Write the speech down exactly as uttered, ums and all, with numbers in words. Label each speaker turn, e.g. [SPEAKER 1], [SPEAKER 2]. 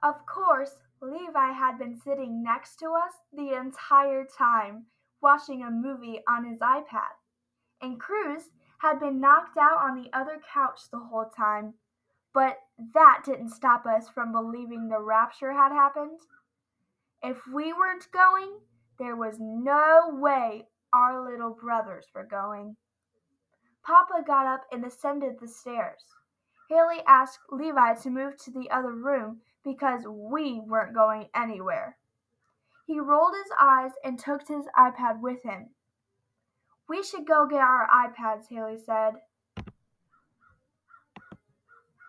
[SPEAKER 1] Of course, Levi had been sitting next to us the entire time, watching a movie on his iPad, and Cruz had been knocked out on the other couch the whole time. But that didn't stop us from believing the rapture had happened. If we weren't going, there was no way our little brothers were going. Papa got up and ascended the stairs. Haley asked Levi to move to the other room because we weren't going anywhere. He rolled his eyes and took his iPad with him. We should go get our iPads, Haley said.